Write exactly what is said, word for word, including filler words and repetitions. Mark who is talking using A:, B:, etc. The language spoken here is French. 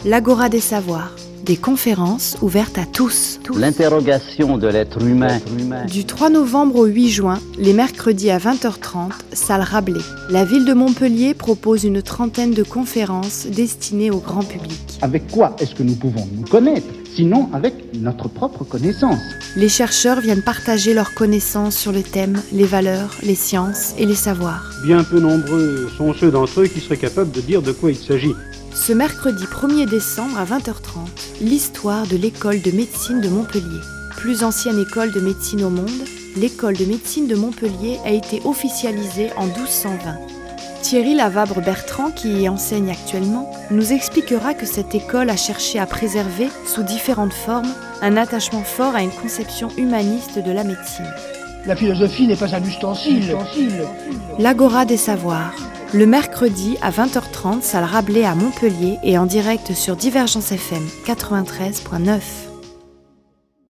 A: L'Agora des savoirs, des conférences ouvertes à tous.
B: L'interrogation de l'être humain.
A: Du trois novembre au huit juin, les mercredis à vingt heures trente, salle Rabelais. La ville de Montpellier propose une trentaine de conférences destinées au grand public.
C: Avec quoi est-ce que nous pouvons nous connaître, sinon avec notre propre connaissance?
A: Les chercheurs viennent partager leurs connaissances sur le thème, les valeurs, les sciences et les savoirs.
D: Bien peu nombreux sont ceux d'entre eux qui seraient capables de dire de quoi il s'agit.
A: Ce mercredi premier décembre à vingt heures trente, l'histoire de l'école de médecine de Montpellier. Plus ancienne école de médecine au monde, l'école de médecine de Montpellier a été officialisée en douze cent vingt. Thierry Lavabre-Bertrand, qui y enseigne actuellement, nous expliquera que cette école a cherché à préserver, sous différentes formes, un attachement fort à une conception humaniste de la médecine.
E: La philosophie n'est pas un ustensile.
A: L'Agora des savoirs. Le mercredi à vingt heures trente, salle Rabelais à Montpellier et en direct sur Divergence F M quatre-vingt-treize neuf.